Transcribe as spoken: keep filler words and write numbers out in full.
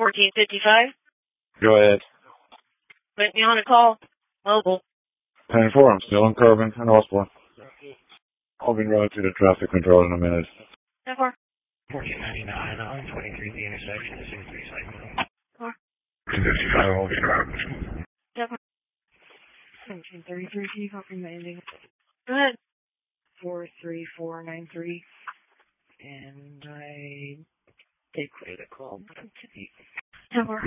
fourteen fifty-five. Go ahead. Put me on a call. Mobile. ten four, I'm still in Corbin and Osborne. I'll be routed to the traffic control in a minute. ten four. fourteen ninety-nine on twenty-three, the intersection, six three seven. four. two fifty-five, I'll be driving. ten four. seventeen thirty-three, can you confirm the ending? Go ahead. four three four nine three. And I did clear the call, but I'm ten four.